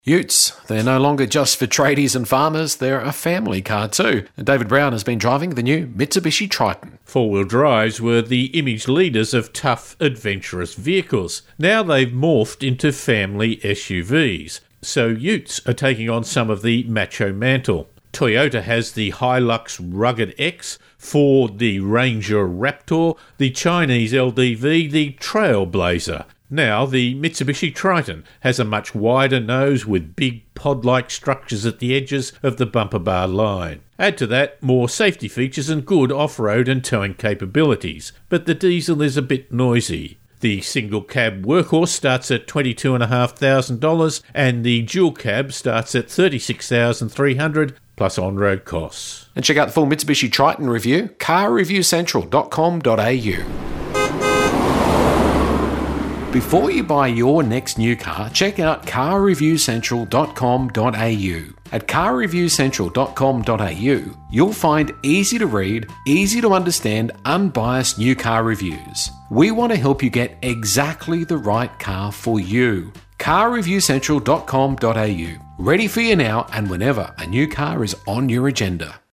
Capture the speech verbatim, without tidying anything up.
Utes, they're no longer just for tradies and farmers, they're a family car too. And David Brown has been driving the new Mitsubishi Triton. Four-wheel drives were the image leaders of tough, adventurous vehicles. Now they've morphed into family S U Vs. So Utes are taking on some of the macho mantle. Toyota has the Hilux Rugged X, Ford the Ranger Raptor, the Chinese L D V the Trailblazer. Now, the Mitsubishi Triton has a much wider nose with big pod-like structures at the edges of the bumper bar line. Add to that more safety features and good off-road and towing capabilities, but the diesel is a bit noisy. The single-cab workhorse starts at twenty-two thousand five hundred dollars and the dual-cab starts at thirty-six thousand three hundred dollars plus on-road costs. And check out the full Mitsubishi Triton review, car review central dot com dot a u. Before you buy your next new car, check out car review central dot com dot a u. At car review central dot com dot a u, you'll find easy to read, easy to understand, unbiased new car reviews. We want to help you get exactly the right car for you. car review central dot com dot a u. Ready for you now and whenever a new car is on your agenda.